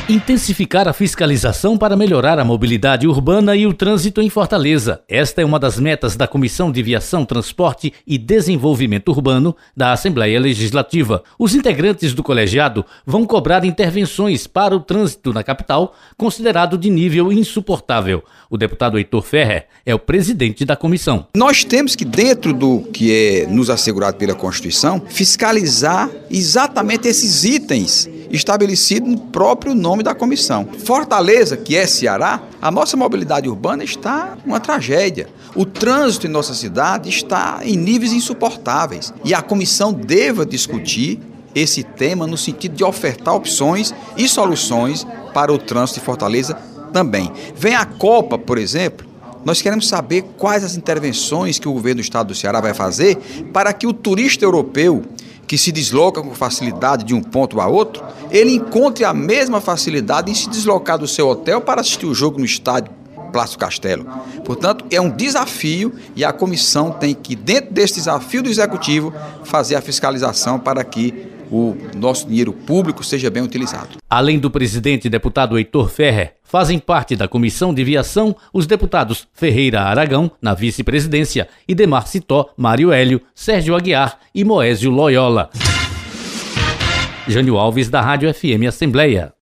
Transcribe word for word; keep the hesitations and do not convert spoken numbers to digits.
Intensificar a fiscalização para melhorar a mobilidade urbana e o trânsito em Fortaleza. Esta é uma das metas da Comissão de Viação, Transporte e Desenvolvimento Urbano da Assembleia Legislativa. Os integrantes do colegiado vão cobrar intervenções para o trânsito na capital, considerado de nível insuportável. O deputado Heitor Ferrer é o presidente da comissão. Nós temos que, dentro do que é nos assegurado pela Constituição, fiscalizar exatamente esses itens estabelecido no próprio nome da comissão. Fortaleza, que é Ceará, a nossa mobilidade urbana está uma tragédia. O trânsito em nossa cidade está em níveis insuportáveis e a comissão deva discutir esse tema no sentido de ofertar opções e soluções para o trânsito de Fortaleza também. Vem a Copa, por exemplo, nós queremos saber quais as intervenções que o governo do estado do Ceará vai fazer para que o turista europeu que se desloca com facilidade de um ponto a outro, ele encontre a mesma facilidade em se deslocar do seu hotel para assistir o jogo no estádio Plácido Castelo. Portanto, é um desafio e a comissão tem que, dentro desse desafio do executivo, fazer a fiscalização para que o nosso dinheiro público seja bem utilizado. Além do presidente deputado Heitor Ferrer, fazem parte da comissão de viação os deputados Ferreira Aragão, na vice-presidência, e Demar Citó, Mário Hélio, Sérgio Aguiar e Moésio Loyola. Jânio Alves, da Rádio F M Assembleia.